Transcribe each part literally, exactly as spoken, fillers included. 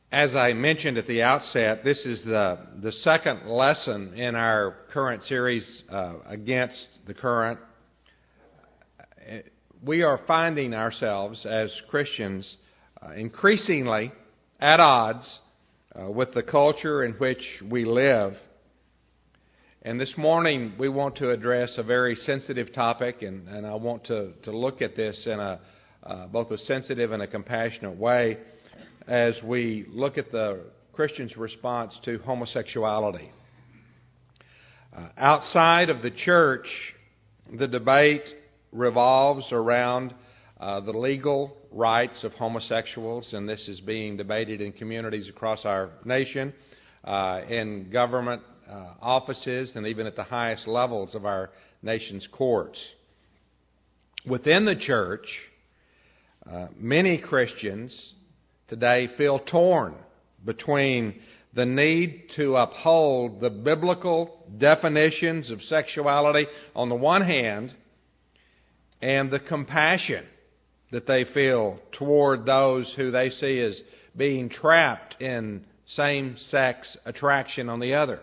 As I mentioned at the outset, this is the, the second lesson in our current series, uh, Against the Current. We are finding ourselves as Christians uh, increasingly at odds uh, with the culture in which we live. And this morning we want to address a very sensitive topic, and, and I want to, to look at this in a uh, both a sensitive and a compassionate way as we look at the Christian's response to homosexuality. Uh, outside of the church, the debate revolves around uh, the legal rights of homosexuals, and this is being debated in communities across our nation, uh, in government uh, offices, and even at the highest levels of our nation's courts. Within the church, uh, many Christians today feel torn between the need to uphold the biblical definitions of sexuality on the one hand and the compassion that they feel toward those who they see as being trapped in same-sex attraction on the other.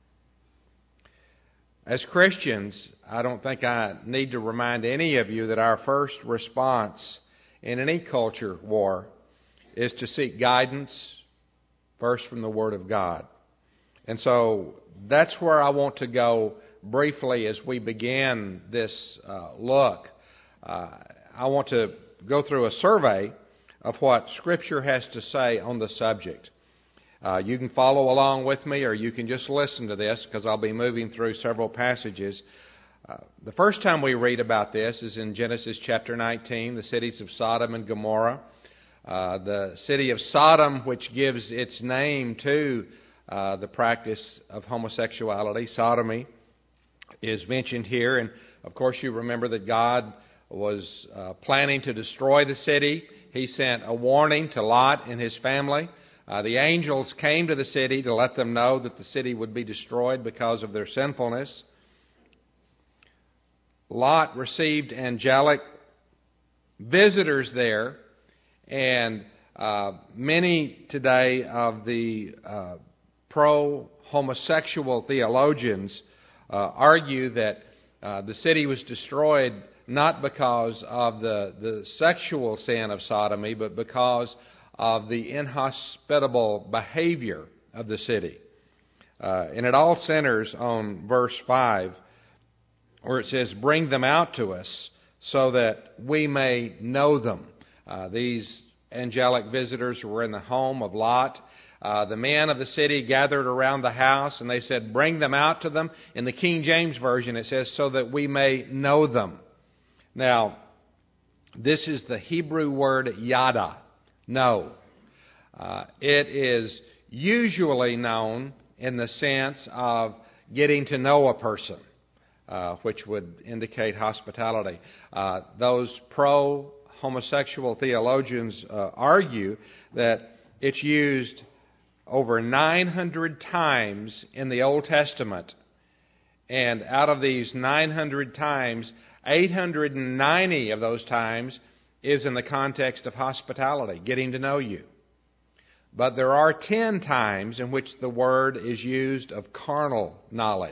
As Christians, I don't think I need to remind any of you that our first response in any culture war is to seek guidance first from the Word of God. And so that's where I want to go briefly as we begin this uh, look. Uh, I want to go through a survey of what Scripture has to say on the subject. Uh, you can follow along with me, or you can just listen to this, because I'll be moving through several passages. Uh, the first time we read about this is in Genesis chapter nineteen, the cities of Sodom and Gomorrah. Uh, the city of Sodom, which gives its name to uh, the practice of homosexuality, sodomy, is mentioned here. And of course you remember that God was uh, planning to destroy the city. He sent a warning to Lot and his family. Uh, the angels came to the city to let them know that the city would be destroyed because of their sinfulness. Lot received angelic visitors there, and uh, many today of the uh, pro-homosexual theologians uh, argue that uh, the city was destroyed not because of the, the sexual sin of sodomy, but because of the inhospitable behavior of the city. Uh, and it all centers on verse five, where it says, "Bring them out to us so that we may know them." Uh, these angelic visitors were in the home of Lot. Uh, the men of the city gathered around the house, and they said, "Bring them out to them." In the King James Version, it says, "so that we may know them." Now, this is the Hebrew word yada, know. Uh, it is usually known in the sense of getting to know a person, uh, which would indicate hospitality. Uh, those pro-homosexual theologians uh, argue that it's used over nine hundred times in the Old Testament. And out of these nine hundred times, eight hundred ninety of those times is in the context of hospitality, getting to know you. But there are ten times in which the word is used of carnal knowledge.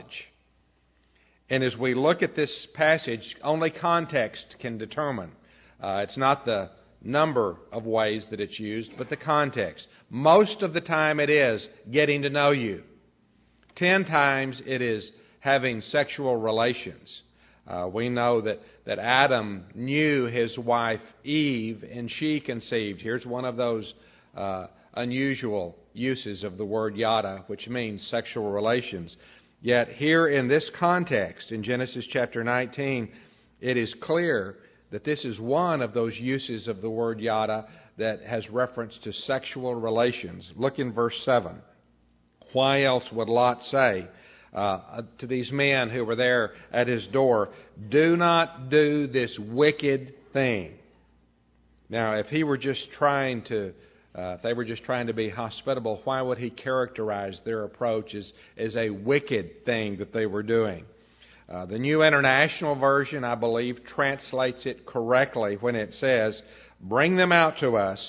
And as we look at this passage, only context can determine. Uh, it's not the number of ways that it's used, but the context. Most of the time it is getting to know you. Ten times it is having sexual relations. Uh, we know that, that Adam knew his wife Eve, and she conceived. Here's one of those uh, unusual uses of the word yada, which means sexual relations. Yet here in this context, in Genesis chapter nineteen, it is clear that this is one of those uses of the word yada that has reference to sexual relations. Look in verse seven. Why else would Lot say uh, to these men who were there at his door, "Do not do this wicked thing"? Now, if he were just trying to Uh, if they were just trying to be hospitable, why would he characterize their approach as, as a wicked thing that they were doing? Uh, the New International Version, I believe, translates it correctly when it says, "Bring them out to us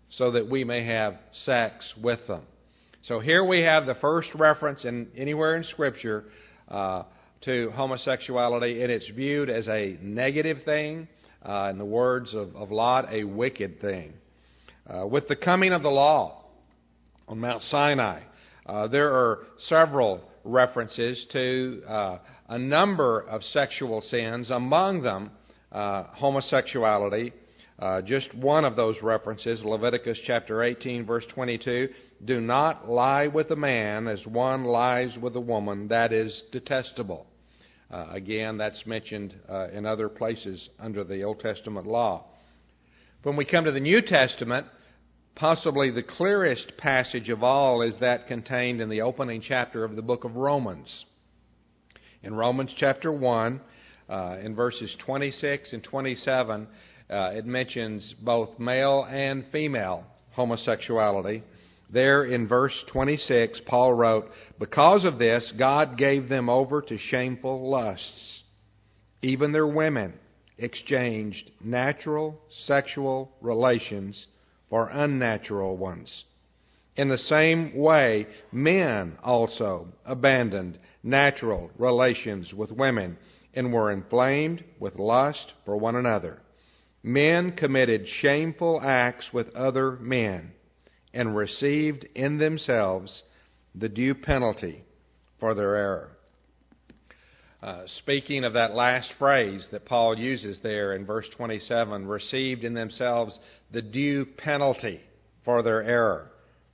so that we may have sex with them. So here we have the first reference in anywhere in Scripture uh, to homosexuality, and it's viewed as a negative thing. Uh, in the words of, of Lot, a wicked thing. Uh, with the coming of the law on Mount Sinai, uh, there are several references to uh, a number of sexual sins, among them uh, homosexuality. Uh, just one of those references, Leviticus chapter eighteen, verse twenty-two, do not lie with a man as one lies with a woman, that is detestable. Uh, again, that's mentioned uh, in other places under the Old Testament law. When we come to the New Testament, possibly the clearest passage of all is that contained in the opening chapter of the book of Romans. In Romans chapter one, uh, in verses twenty-six and twenty-seven, uh, it mentions both male and female homosexuality. There in verse twenty-six, Paul wrote, because of this, God gave them over to shameful lusts. Even their women exchanged natural sexual relations for unnatural ones. In the same way, men also abandoned natural relations with women and were inflamed with lust for one another. Men committed shameful acts with other men and received in themselves the due penalty for their error. Uh, speaking of that last phrase that Paul uses there in verse twenty-seven, received in themselves the due penalty for their error.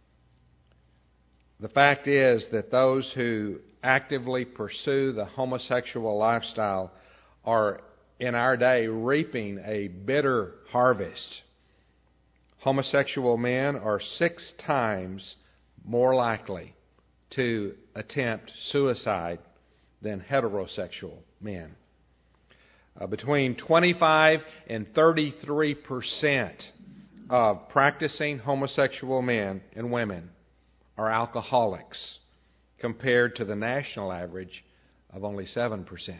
The fact is that those who actively pursue the homosexual lifestyle are in our day reaping a bitter harvest. Homosexual men are six times more likely to attempt suicide than heterosexual men. Uh, between twenty-five and thirty-three percent of practicing homosexual men and women are alcoholics, compared to the national average of only seven percent.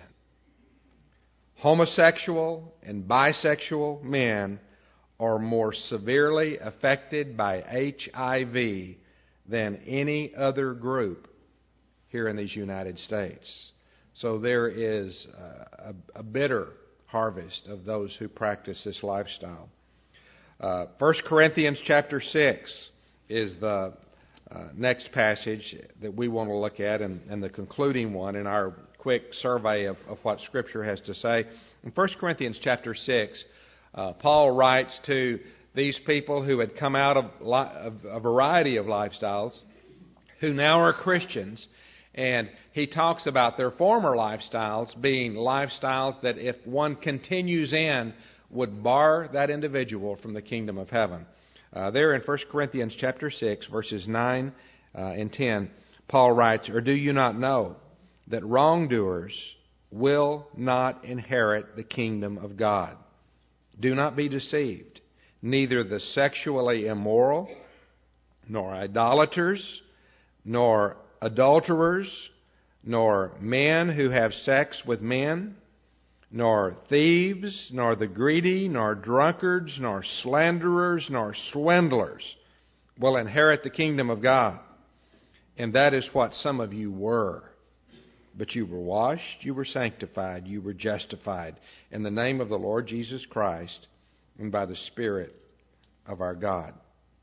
Homosexual and bisexual men are more severely affected by H I V than any other group here in these United States. So there is a, a bitter harvest of those who practice this lifestyle. Uh, First Corinthians chapter six is the uh, next passage that we want to look at, and, and the concluding one in our quick survey of, of what Scripture has to say. In First Corinthians chapter six, uh, Paul writes to these people who had come out of, li- of a variety of lifestyles, who now are Christians, and he talks about their former lifestyles being lifestyles that if one continues in would bar that individual from the kingdom of heaven. Uh, there in First Corinthians chapter six, verses nine uh, and ten, Paul writes, or do you not know that wrongdoers will not inherit the kingdom of God? Do not be deceived. Neither the sexually immoral, nor idolaters, nor adulterers, nor men who have sex with men, nor thieves, nor the greedy, nor drunkards, nor slanderers, nor swindlers will inherit the kingdom of God. And that is what some of you were. But you were washed, you were sanctified, you were justified in the name of the Lord Jesus Christ and by the Spirit of our God.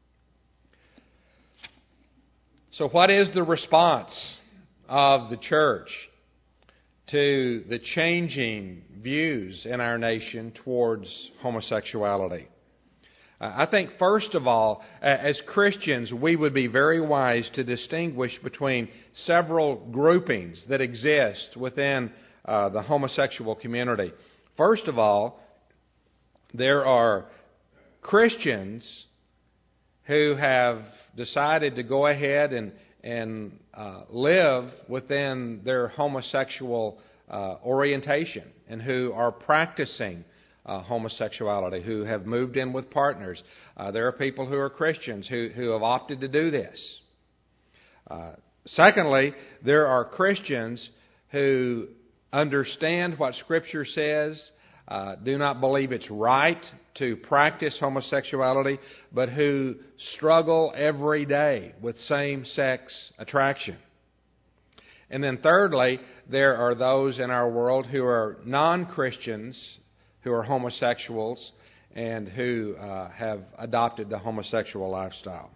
So what is the response of the church to the changing views in our nation towards homosexuality? I think, first of all, as Christians, we would be very wise to distinguish between several groupings that exist within uh, the homosexual community. First of all, there are Christians who have decided to go ahead and, and uh, live within their homosexual uh, orientation and who are practicing Uh, homosexuality, who have moved in with partners. Uh, there are people who are Christians who, who have opted to do this. Uh, secondly, there are Christians who understand what Scripture says, uh, do not believe it's right to practice homosexuality, but who struggle every day with same-sex attraction. And then thirdly, there are those in our world who are non-Christians, who are homosexuals, and who uh, have adopted the homosexual lifestyle.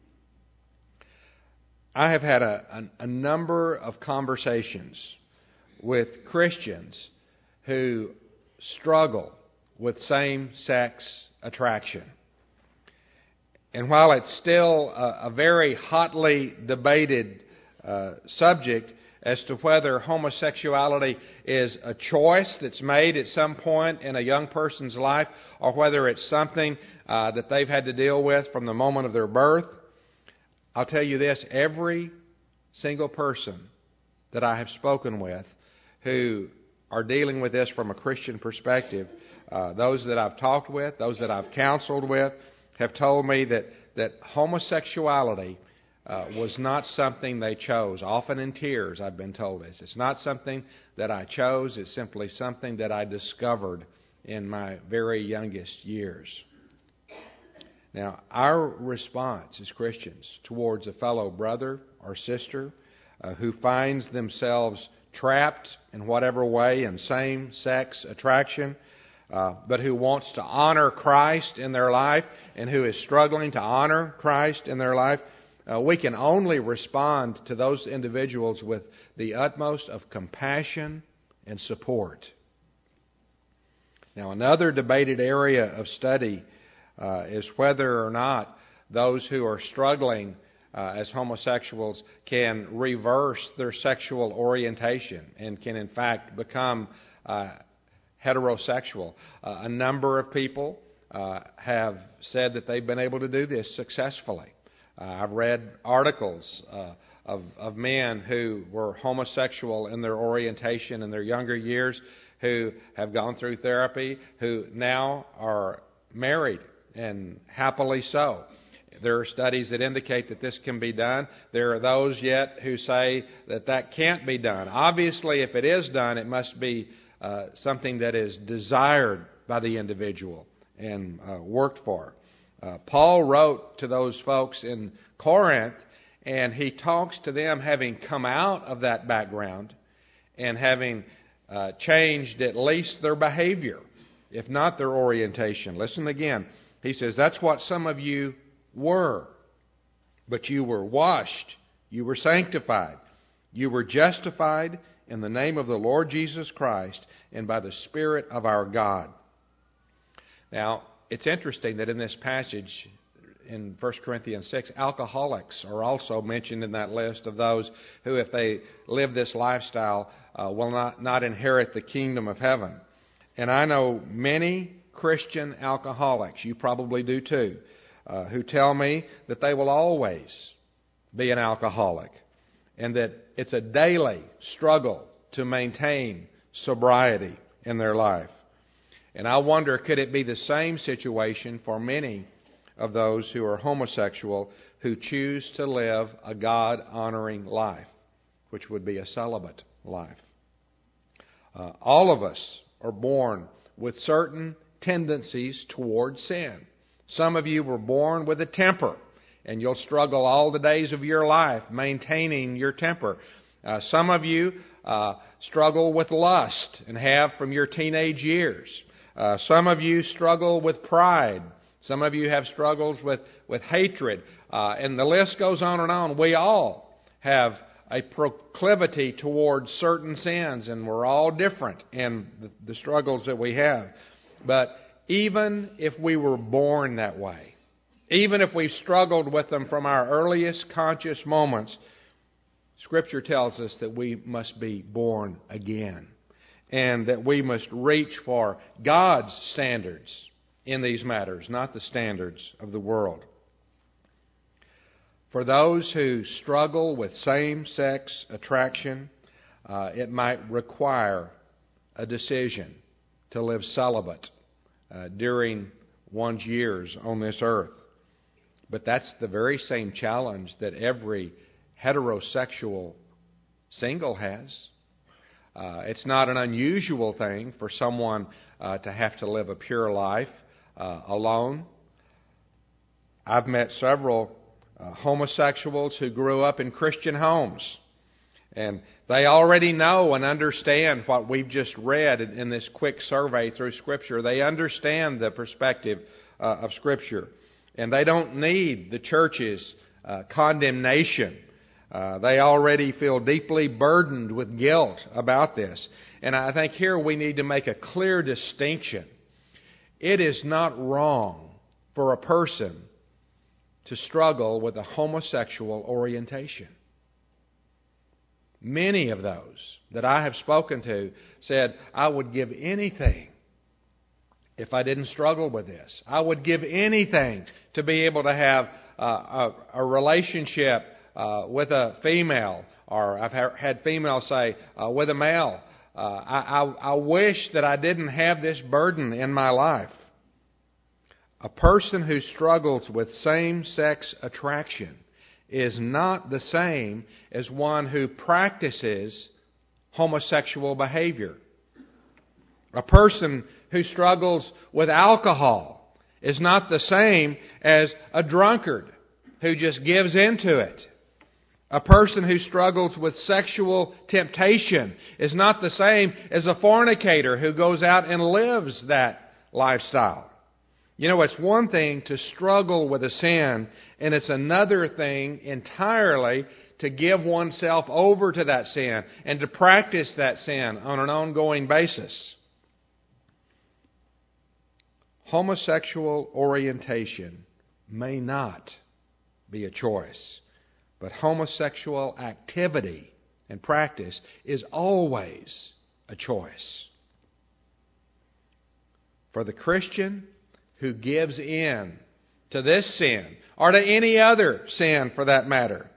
I have had a, a, a number of conversations with Christians who struggle with same-sex attraction. And while it's still a, a very hotly debated uh, subject as to whether homosexuality is a choice that's made at some point in a young person's life or whether it's something uh, that they've had to deal with from the moment of their birth, I'll tell you this, every single person that I have spoken with who are dealing with this from a Christian perspective, uh, those that I've talked with, those that I've counseled with, have told me that, that homosexuality uh, was not something they chose. Often in tears, I've been told this. It's not something that I chose. It's simply something that I discovered in my very youngest years. Now, our response as Christians towards a fellow brother or sister uh, who finds themselves trapped in whatever way in same-sex attraction, uh, but who wants to honor Christ in their life and who is struggling to honor Christ in their life, uh, we can only respond to those individuals with the utmost of compassion and support. Now, another debated area of study uh, is whether or not those who are struggling uh, as homosexuals can reverse their sexual orientation and can in fact become uh, heterosexual. Uh, a number of people uh, have said that they've been able to do this successfully. Uh, I've read articles uh, of, of men who were homosexual in their orientation in their younger years, who have gone through therapy, who now are married and happily so. There are studies that indicate that this can be done. There are those yet who say that that can't be done. Obviously, if it is done, it must be uh, something that is desired by the individual and uh, worked for. Uh, Paul wrote to those folks in Corinth, and he talks to them having come out of that background and having uh, changed at least their behavior, if not their orientation. Listen again. He says, that's what some of you were. But you were washed. You were sanctified. You were justified in the name of the Lord Jesus Christ and by the Spirit of our God. Now, it's interesting that in this passage in First Corinthians six, alcoholics are also mentioned in that list of those who, if they live this lifestyle, uh, will not, not inherit the kingdom of heaven. And I know many Christian alcoholics, you probably do too, uh, who tell me that they will always be an alcoholic and that it's a daily struggle to maintain sobriety in their life. And I wonder, could it be the same situation for many of those who are homosexual who choose to live a God-honoring life, which would be a celibate life? Uh, all of us are born with certain tendencies toward sin. Some of you were born with a temper, and you'll struggle all the days of your life maintaining your temper. Uh, some of you uh, struggle with lust and have from your teenage years. Uh, some of you struggle with pride. Some of you have struggles with, with hatred. Uh, and the list goes on and on. We all have a proclivity towards certain sins, and we're all different in the, the struggles that we have. But even if we were born that way, even if we struggled with them from our earliest conscious moments, Scripture tells us that we must be born again and that we must reach for God's standards in these matters, not the standards of the world. For those who struggle with same-sex attraction, uh, it might require a decision to live celibate uh, during one's years on this earth. But that's the very same challenge that every heterosexual single has. Uh, it's not an unusual thing for someone uh, to have to live a pure life uh, alone. I've met several uh, homosexuals who grew up in Christian homes, and they already know and understand what we've just read in, in this quick survey through Scripture. They understand the perspective uh, of Scripture, and they don't need the church's uh, condemnation. Uh, they already feel deeply burdened with guilt about this. And I think here we need to make a clear distinction. It is not wrong for a person to struggle with a homosexual orientation. Many of those that I have spoken to said, I would give anything if I didn't struggle with this. I would give anything to be able to have uh, a, a relationship uh, with a female, or I've ha- had females say, uh, with a male. Uh, I, I, I wish that I didn't have this burden in my life. A person who struggles with same-sex attraction is not the same as one who practices homosexual behavior. A person who struggles with alcohol is not the same as a drunkard who just gives into it. A person who struggles with sexual temptation is not the same as a fornicator who goes out and lives that lifestyle. You know, it's one thing to struggle with a sin, and it's another thing entirely to give oneself over to that sin and to practice that sin on an ongoing basis. Homosexual orientation may not be a choice, but homosexual activity and practice is always a choice. For the Christian who gives in to this sin, or to any other sin for that matter,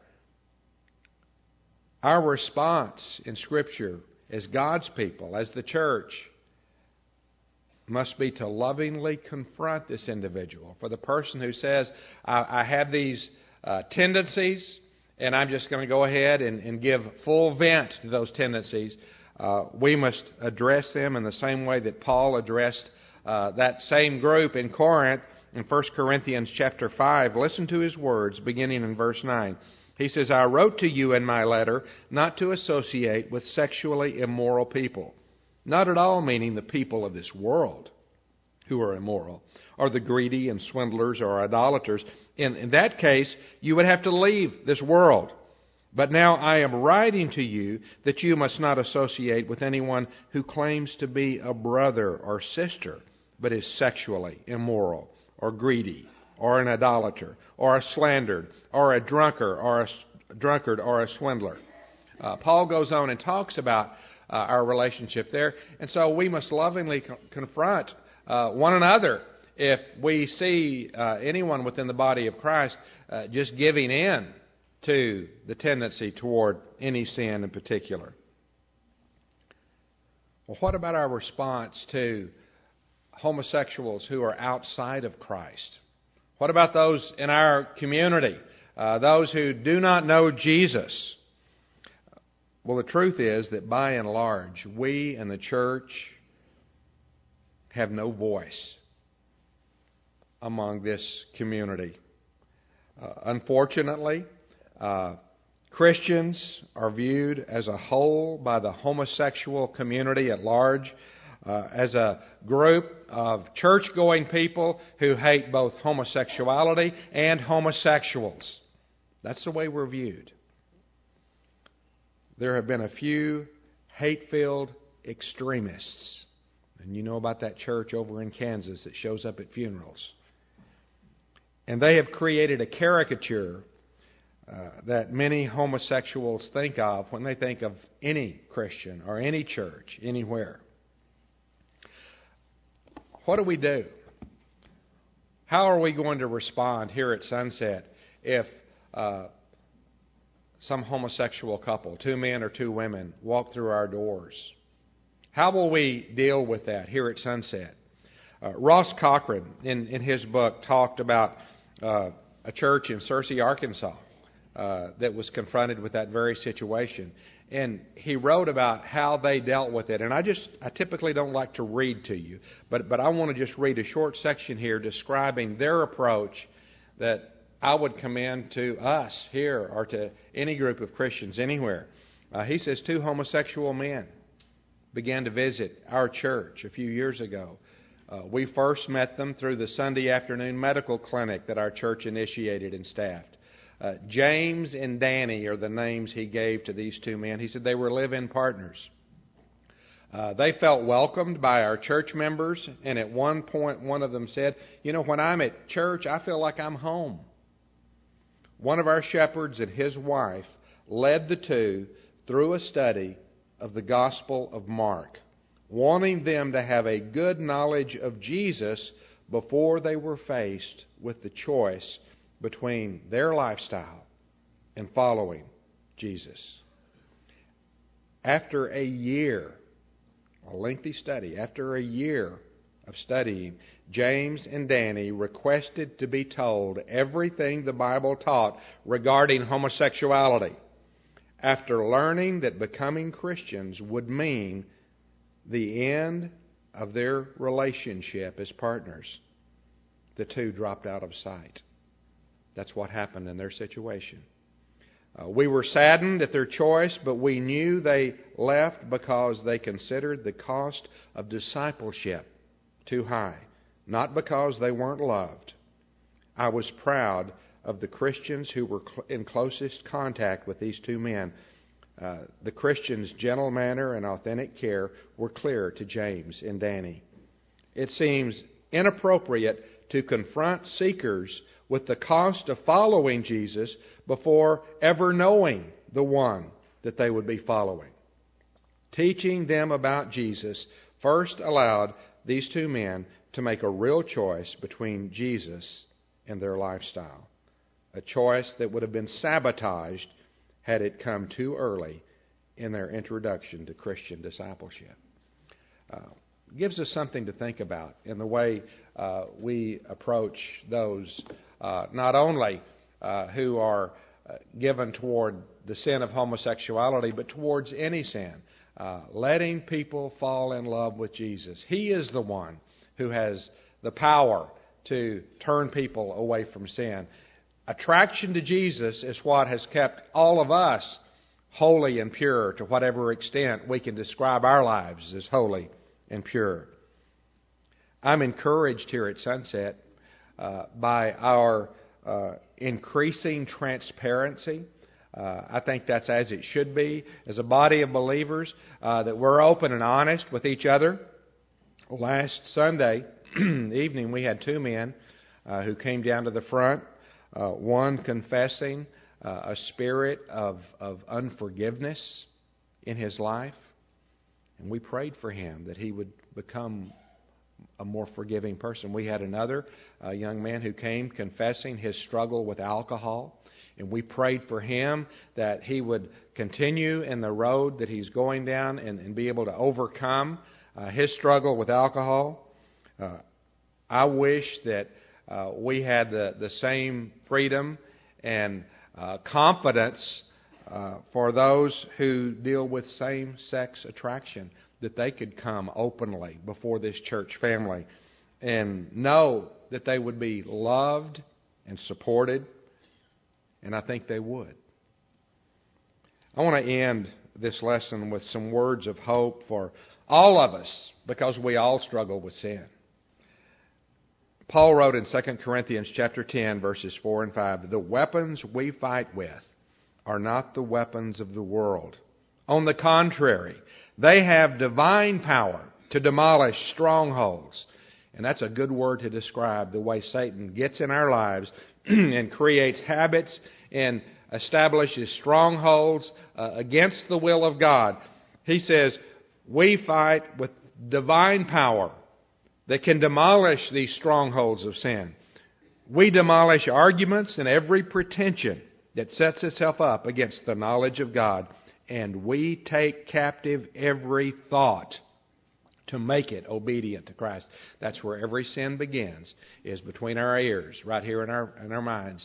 our response in Scripture as God's people, as the church, must be to lovingly confront this individual. For the person who says, I, I have these uh, tendencies, and I'm just going to go ahead and, and give full vent to those tendencies, uh, we must address them in the same way that Paul addressed uh, that same group in Corinth in First Corinthians chapter five. Listen to his words beginning in verse nine. He says, I wrote to you in my letter not to associate with sexually immoral people. Not at all meaning the people of this world who are immoral, or the greedy and swindlers or idolaters. In, in that case, you would have to leave this world. But now I am writing to you that you must not associate with anyone who claims to be a brother or sister, but is sexually immoral, or greedy, or an idolater, or a slandered, or a drunkard, or a drunkard, or a swindler. Uh, Paul goes on and talks about uh, our relationship there, and so we must lovingly co- confront uh, one another if we see uh, anyone within the body of Christ uh, just giving in to the tendency toward any sin in particular. Well, what about our response to homosexuals who are outside of Christ? What about those in our community, uh, those who do not know Jesus? Well, the truth is that by and large, we in the church have no voice among this community. Uh, unfortunately, uh, Christians are viewed as a whole by the homosexual community at large uh, as a group of church-going people who hate both homosexuality and homosexuals. That's the way we're viewed. There have been a few hate-filled extremists. And you know about that church over in Kansas that shows up at funerals. And they have created a caricature uh, that many homosexuals think of when they think of any Christian or any church anywhere. What do we do? How are we going to respond here at Sunset if uh, some homosexual couple, two men or two women, walk through our doors? How will we deal with that here at Sunset? Uh, Ross Cochran, in, in his book, talked about uh, a church in Searcy, Arkansas, uh, that was confronted with that very situation. And he wrote about how they dealt with it. And I just, I typically don't like to read to you, but, but I want to just read a short section here describing their approach that I would commend to us here or to any group of Christians anywhere. Uh, he says, two homosexual men began to visit our church a few years ago. Uh, we first met them through the Sunday afternoon medical clinic that our church initiated and staffed. Uh, James and Danny are the names he gave to these two men. He said they were live-in partners. Uh, they felt welcomed by our church members, and at one point one of them said, you know, when I'm at church, I feel like I'm home. One of our shepherds and his wife led the two through a study of the Gospel of Mark, wanting them to have a good knowledge of Jesus before they were faced with the choice between their lifestyle and following Jesus. After a year, a lengthy study, after a year of studying, James and Danny requested to be told everything the Bible taught regarding homosexuality, after learning that becoming Christians would mean the end of their relationship as partners. The two dropped out of sight. That's what happened in their situation. Uh, we were saddened at their choice, but we knew they left because they considered the cost of discipleship too high, not because they weren't loved. I was proud of the Christians who were cl- in closest contact with these two men. Uh, the Christians' gentle manner and authentic care were clear to James and Danny. It seems inappropriate to confront seekers with the cost of following Jesus before ever knowing the one that they would be following. Teaching them about Jesus first allowed these two men to make a real choice between Jesus and their lifestyle, a choice that would have been sabotaged had it come too early in their introduction to Christian discipleship. Uh, gives us something to think about in the way uh, we approach those uh, not only uh, who are uh, given toward the sin of homosexuality, but towards any sin. Uh, letting people fall in love with Jesus. He is the one who has the power to turn people away from sin. Attraction to Jesus is what has kept all of us holy and pure to whatever extent we can describe our lives as holy and pure. I'm encouraged here at Sunset uh, by our uh, increasing transparency. Uh, I think that's as it should be as a body of believers, uh, that we're open and honest with each other. Last Sunday evening we had two men uh, who came down to the front, uh, one confessing uh, a spirit of, of unforgiveness in his life. And we prayed for him that he would become a more forgiving person. We had another uh, young man who came confessing his struggle with alcohol. And we prayed for him that he would continue in the road that he's going down and, and be able to overcome uh, his struggle with alcohol. Uh, I wish that uh, we had the, the same freedom and uh, confidence uh, for those who deal with same-sex attraction, that they could come openly before this church family and know that they would be loved and supported. And I think they would. I want to end this lesson with some words of hope for all of us, because we all struggle with sin. Paul wrote in Second Corinthians chapter ten, verses four and five, "The weapons we fight with are not the weapons of the world. On the contrary, they have divine power to demolish strongholds." And that's a good word to describe the way Satan gets in our lives and creates habits and establishes strongholds uh, against the will of God. He says, we fight with divine power that can demolish these strongholds of sin. We demolish arguments and every pretension that sets itself up against the knowledge of God. And we take captive every thought to make it obedient to Christ. That's where every sin begins, is between our ears, right here in our in our minds.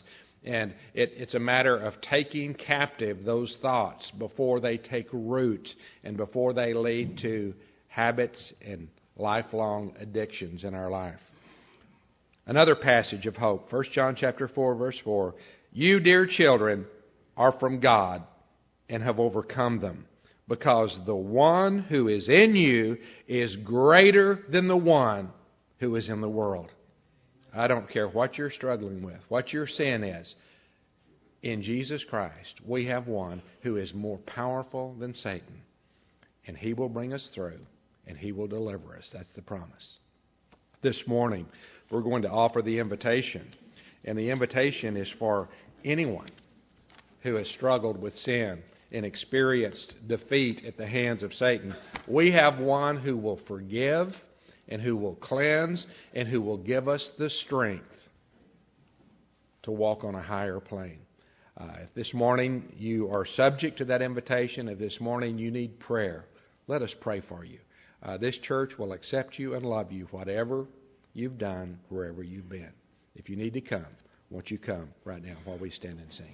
And it, it's a matter of taking captive those thoughts before they take root and before they lead to habits and lifelong addictions in our life. Another passage of hope, First John chapter four, verse four. You, dear children, are from God and have overcome them, because the one who is in you is greater than the one who is in the world. I don't care what you're struggling with, what your sin is. In Jesus Christ, we have one who is more powerful than Satan. And He will bring us through, and He will deliver us. That's the promise. This morning, we're going to offer the invitation. And the invitation is for anyone who has struggled with sin and experienced defeat at the hands of Satan. We have one who will forgive and who will cleanse and who will give us the strength to walk on a higher plane. Uh, if this morning you are subject to that invitation, if this morning you need prayer, let us pray for you. Uh, this church will accept you and love you, whatever you've done, wherever you've been. If you need to come, won't you come right now while we stand and sing?